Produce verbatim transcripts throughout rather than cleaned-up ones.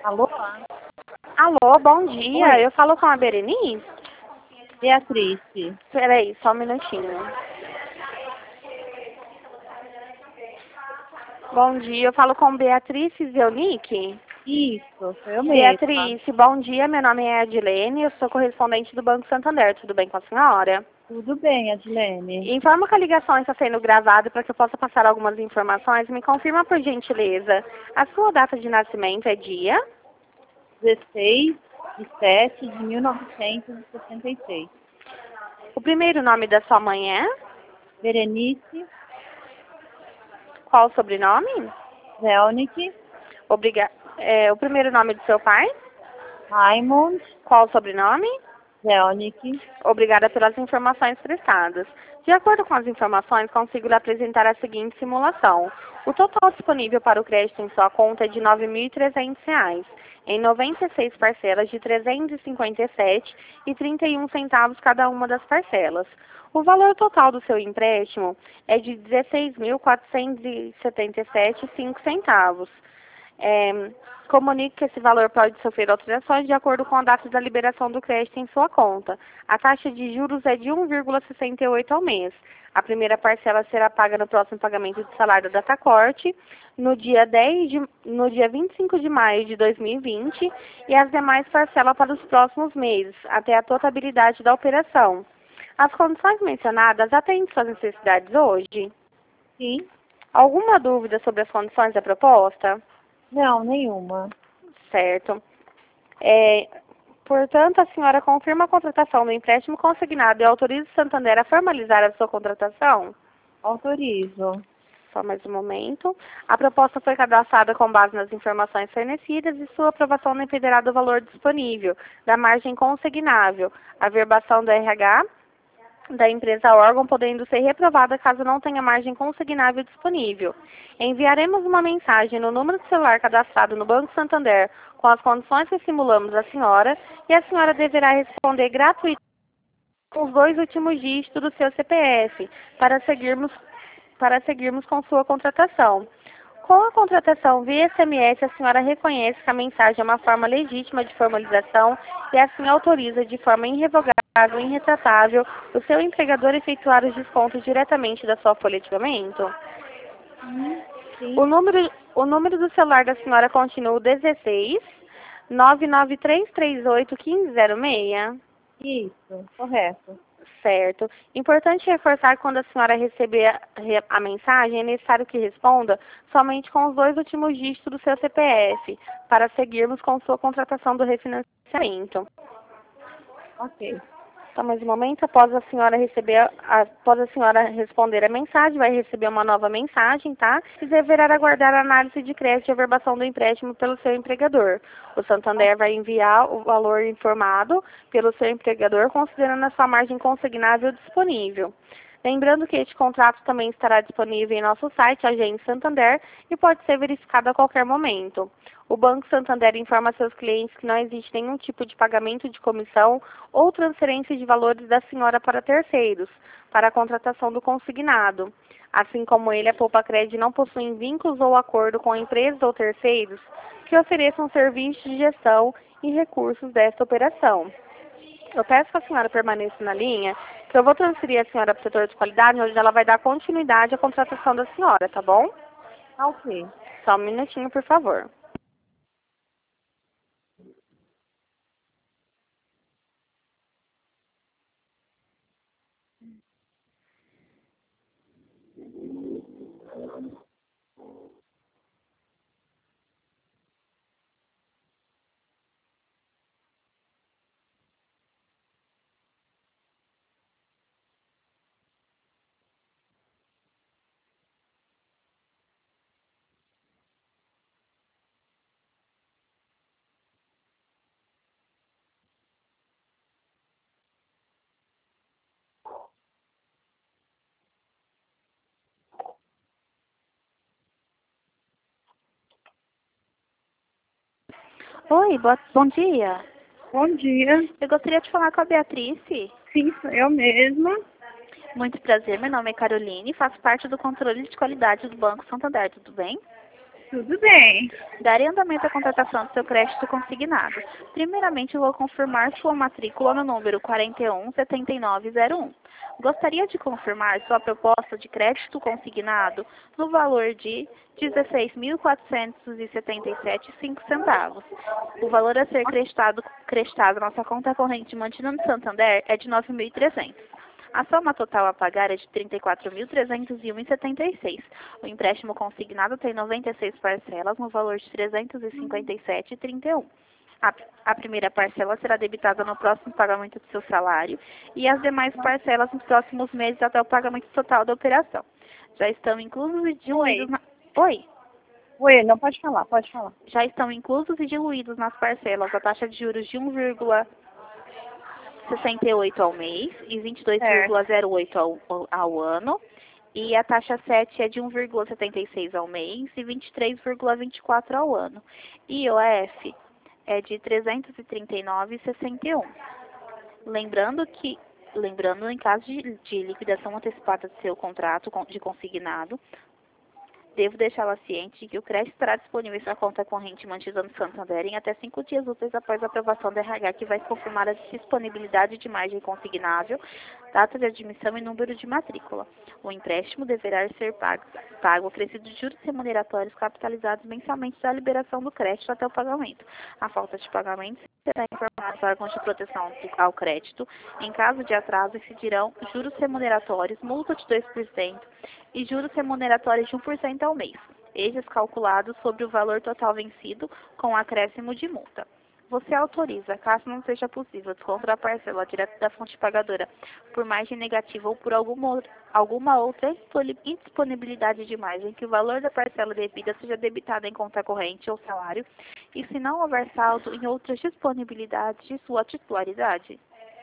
Alô? Alô, bom dia. Oi. Eu falo com a Berenice? Beatriz. Peraí, só um minutinho. Bom dia, eu falo com Beatriz Zeunick. Isso, sou eu mesma. Beatriz, bom dia. Meu nome é Adilene, eu sou correspondente do Banco Santander. Tudo bem com a senhora? Tudo bem, Adilene. Informo que a ligação está sendo gravada para que eu possa passar algumas informações. Me confirma, por gentileza, a sua data de nascimento é dia? dezesseis de sete de mil novecentos e sessenta e seis. O primeiro nome da sua mãe é? Berenice Qual o sobrenome? Zelnick Obriga é, o primeiro nome do seu pai? Raimund Qual o sobrenome? Zelnick. Obrigada pelas informações prestadas. De acordo com as informações, consigo lhe apresentar a seguinte simulação. O total disponível para o crédito em sua conta é de nove mil e trezentos reais, em noventa e seis parcelas de trezentos e cinquenta e sete reais e trinta e um centavos cada uma das parcelas. O valor total do seu empréstimo é de dezesseis mil quatrocentos e setenta e sete reais e cinco centavos. É, comunique que esse valor pode sofrer alterações de acordo com a data da liberação do crédito em sua conta. A taxa de juros é de um vírgula sessenta e oito ao mês. A primeira parcela será paga no próximo pagamento de salário da Datacorte, no dia, dez de, no dia vinte e cinco de maio de dois mil e vinte, e as demais parcelas para os próximos meses, até a totalidade da operação. As condições mencionadas atendem suas necessidades hoje? Sim? Alguma dúvida sobre as condições da proposta? Não, nenhuma. Certo. É, portanto, a senhora confirma a contratação do empréstimo consignado e autoriza o Santander a formalizar a sua contratação? Autorizo. Só mais um momento. A proposta foi cadastrada com base nas informações fornecidas e sua aprovação dependerá do valor disponível, da margem consignável, a verbação do R H da empresa órgão, podendo ser reprovada caso não tenha margem consignável disponível. Enviaremos uma mensagem no número de celular cadastrado no Banco Santander com as condições que simulamos à senhora e a senhora deverá responder gratuitamente com os dois últimos dígitos do seu C P F para seguirmos, para seguirmos com sua contratação. Com a contratação via S M S, a senhora reconhece que a mensagem é uma forma legítima de formalização e assim autoriza de forma irrevogável e irretratável o seu empregador efetuar os descontos diretamente da sua folha de pagamento? Hum, O sim. número, o número do celular da senhora continua o dezesseis, nove nove três três oito, um cinco zero seis? Isso, correto. Certo. Importante reforçar que quando a senhora receber a, a mensagem, é necessário que responda somente com os dois últimos dígitos do seu C P F, para seguirmos com sua contratação do refinanciamento. Ok. Então, mais um momento, após a senhora receber, a, após a senhora responder a mensagem, vai receber uma nova mensagem, tá? E deverá aguardar a análise de crédito e averbação do empréstimo pelo seu empregador. O Santander vai enviar o valor informado pelo seu empregador, considerando a sua margem consignável disponível. Lembrando que este contrato também estará disponível em nosso site, Agente Santander, e pode ser verificado a qualquer momento. O Banco Santander informa seus clientes que não existe nenhum tipo de pagamento de comissão ou transferência de valores da senhora para terceiros, para a contratação do consignado. Assim como ele, a Poupa Cred não possui vínculos ou acordo com empresas ou terceiros que ofereçam serviços de gestão e recursos desta operação. Eu peço que a senhora permaneça na linha, que eu vou transferir a senhora para o setor de qualidade, onde ela vai dar continuidade à contratação da senhora, tá bom? Ok. Só um minutinho, por favor. Oi, boa, bom dia. Bom dia. Eu gostaria de falar com a Beatriz. Sim, sou eu mesma. Muito prazer, meu nome é Caroline, faço parte do controle de qualidade do Banco Santander, tudo bem? Tudo bem. Darei andamento à contratação do seu crédito consignado. Primeiramente, eu vou confirmar sua matrícula no número quarenta e um, setenta e nove zero um. Gostaria de confirmar sua proposta de crédito consignado no valor de dezesseis mil quatrocentos e setenta e sete vírgula cinco centavos. O valor a ser creditado, creditado na nossa conta corrente mantida no Santander é de nove mil e trezentos. A soma total a pagar é de trinta e quatro mil trezentos e um vírgula setenta e seis. O empréstimo consignado tem noventa e seis parcelas no valor de trezentos e cinquenta e sete vírgula trinta e um. A, a primeira parcela será debitada no próximo pagamento do seu salário e as demais parcelas nos próximos meses até o pagamento total da operação. Já estão inclusos e diluídos na... Oi? Oi, não pode falar, pode falar. Já estão inclusos e diluídos nas parcelas a taxa de juros de um vírgula sessenta e oito ao mês e vinte e dois vírgula zero oito ao, ao ano. E a taxa sete é de um vírgula setenta e seis ao mês e vinte e três vírgula vinte e quatro ao ano. E o I O F é de trezentos e trinta e nove vírgula sessenta e um. Lembrando que, lembrando em caso de, de liquidação antecipada do seu contrato de consignado, devo deixá-la ciente de que o crédito estará disponível em sua conta corrente mantida no Santander em até cinco dias úteis após a aprovação do R H, que vai confirmar a disponibilidade de margem consignável, data de admissão e número de matrícula. O empréstimo deverá ser pago, pago acrescido de juros remuneratórios capitalizados mensalmente da liberação do crédito até o pagamento. A falta de pagamento será informada aos órgãos de proteção ao crédito. Em caso de atraso, incidirão juros remuneratórios, multa de dois por cento e juros remuneratórios de um por cento ao mês, estes calculados sobre o valor total vencido com acréscimo de multa. Você autoriza, caso não seja possível, descontar a parcela direto da fonte pagadora por margem negativa ou por alguma, alguma outra indisponibilidade de margem, que o valor da parcela devida seja debitado em conta corrente ou salário, e se não houver saldo em outras disponibilidades de sua titularidade.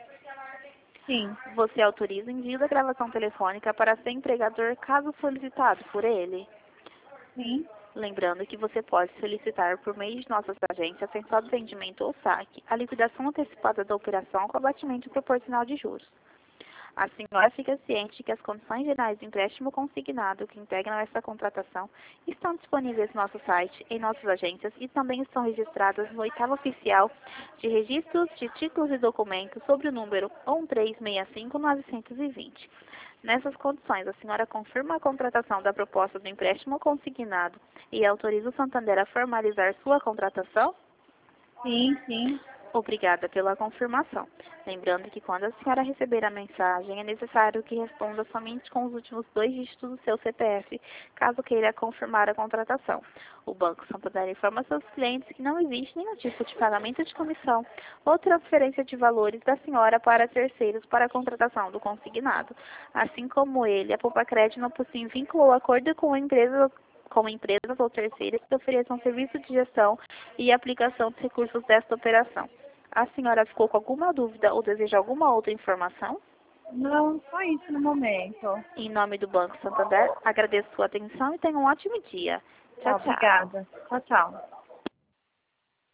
Sim. Você autoriza o envio da gravação telefônica para seu empregador, caso solicitado por ele. Sim. Lembrando que você pode solicitar por meio de nossas agências, central de vendimento ou saque, a liquidação antecipada da operação com abatimento proporcional de juros. A senhora fica ciente de que as condições gerais do empréstimo consignado que integram essa contratação estão disponíveis no nosso site, em nossas agências e também estão registradas no oitavo oficial de registros de títulos e documentos sobre o número um três seis cinco nove dois zero. Nessas condições, a senhora confirma a contratação da proposta do empréstimo consignado e autoriza o Santander a formalizar sua contratação? Sim, sim. Obrigada pela confirmação. Lembrando que quando a senhora receber a mensagem, é necessário que responda somente com os últimos dois dígitos do seu C P F, caso queira confirmar a contratação. O Banco Santander informa seus clientes que não existe nenhum tipo de pagamento de comissão ou transferência de valores da senhora para terceiros para a contratação do consignado. Assim como ele, a Poupa Crédito não possui vínculo ou acordo com a empresa com empresas ou terceiras que ofereçam serviço de gestão e aplicação dos recursos desta operação. A senhora ficou com alguma dúvida ou deseja alguma outra informação? Não, só isso no momento. Em nome do Banco Santander, agradeço sua atenção e tenha um ótimo dia. Tchau, tchau. Obrigada. Tchau, tchau.